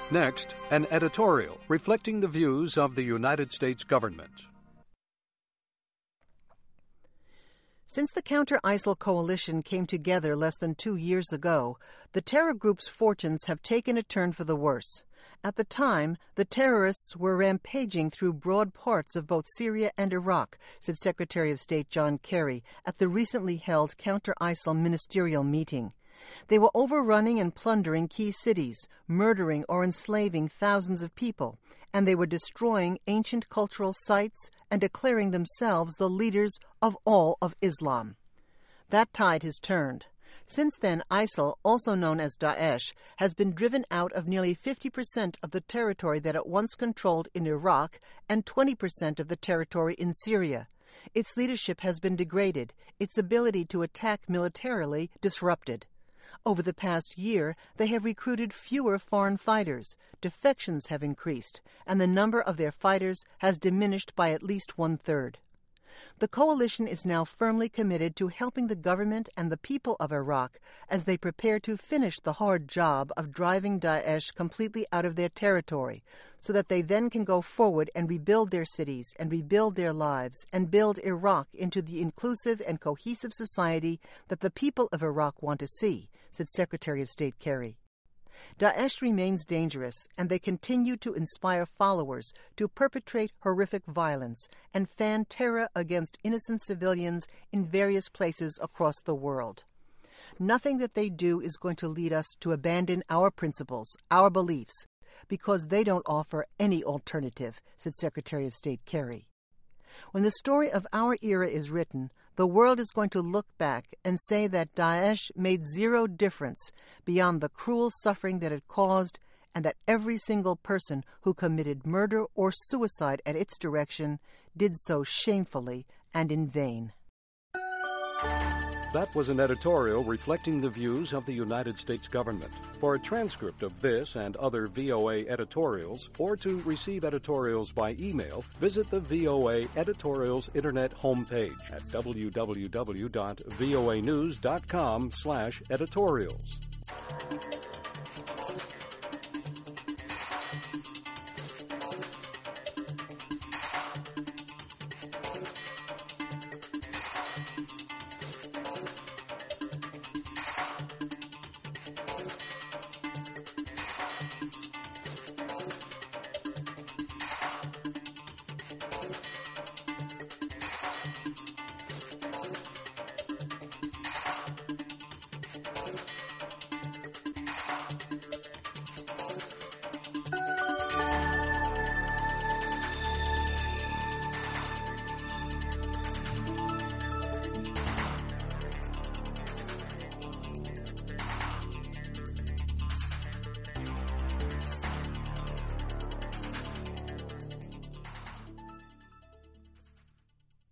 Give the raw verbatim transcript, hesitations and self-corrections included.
Next, an editorial reflecting the views of the United States government. Since the Counter-ISIL coalition came together less than two years ago, the terror group's fortunes have taken a turn for the worse. At the time, the terrorists were rampaging through broad parts of both Syria and Iraq, said Secretary of State John Kerry at the recently held Counter-ISIL ministerial meeting. They were overrunning and plundering key cities, murdering or enslaving thousands of people, and they were destroying ancient cultural sites and declaring themselves the leaders of all of Islam. That tide has turned. Since then, ISIL, also known as Daesh, has been driven out of nearly fifty percent of the territory that it once controlled in Iraq and twenty percent of the territory in Syria. Its leadership has been degraded, its ability to attack militarily disrupted. Over the past year, they have recruited fewer foreign fighters, defections have increased, and the number of their fighters has diminished by at least one-third. The coalition is now firmly committed to helping the government and the people of Iraq as they prepare to finish the hard job of driving Daesh completely out of their territory, so that they then can go forward and rebuild their cities and rebuild their lives and build Iraq into the inclusive and cohesive society that the people of Iraq want to see, said Secretary of State Kerry. Daesh remains dangerous, and they continue to inspire followers to perpetrate horrific violence and fan terror against innocent civilians in various places across the world. Nothing that they do is going to lead us to abandon our principles, our beliefs, because they don't offer any alternative, said Secretary of State Kerry. When the story of our era is written, the world is going to look back and say that Daesh made zero difference beyond the cruel suffering that it caused, and that every single person who committed murder or suicide at its direction did so shamefully and in vain. That was an editorial reflecting the views of the United States government. For a transcript of this and other V O A editorials, or to receive editorials by email, visit the V O A Editorials Internet homepage at w w w dot voa news dot com slash editorials.